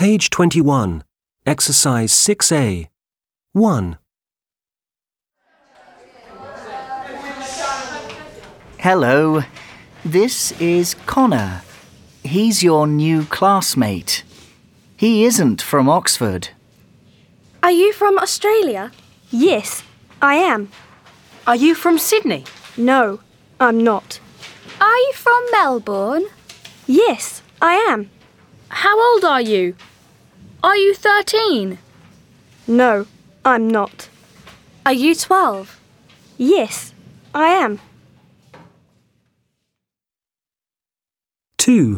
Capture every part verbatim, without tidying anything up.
Page twenty-one, Exercise six A. one. Hello, this is Connor. He's your new classmate. He isn't from Oxford. Are you from Australia? Yes, I am. Are you from Sydney? No, I'm not. Are you from Melbourne? Yes, I am. How old are you? Are you thirteen? No, I'm not. Are you twelve? Yes, I am. two.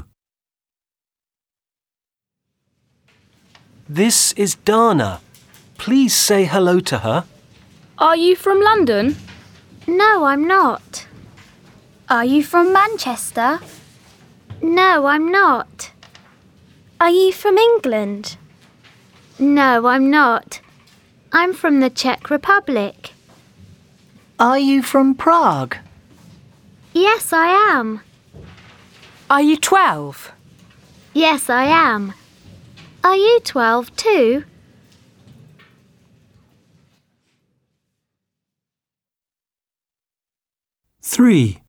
This is Dana. Please say hello to her. Are you from London? No, I'm not. Are you from Manchester? No, I'm not. Are you from England? No, I'm not. I'm from the Czech Republic. Are you from Prague? Yes, I am. Are you twelve? Yes, I am. Are you twelve too? three.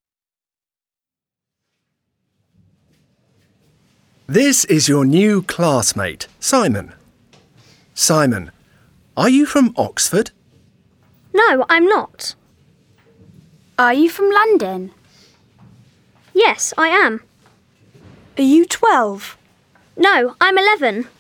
This is your new classmate, Simon. Simon, are you from Oxford? No, I'm not. Are you from London? Yes, I am. Are you twelve? No, I'm eleven.